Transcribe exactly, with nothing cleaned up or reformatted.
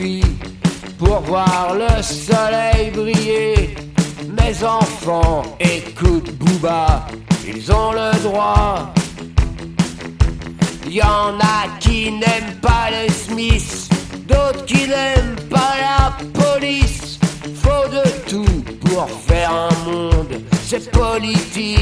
nuit pour voir le soleil briller. Mes enfants écoutent Booba, ils ont le droit. Y en a qui n'aiment pas les Smiths, d'autres qui n'aiment pas la police. Faut de tout pour faire un monde, c'est politique.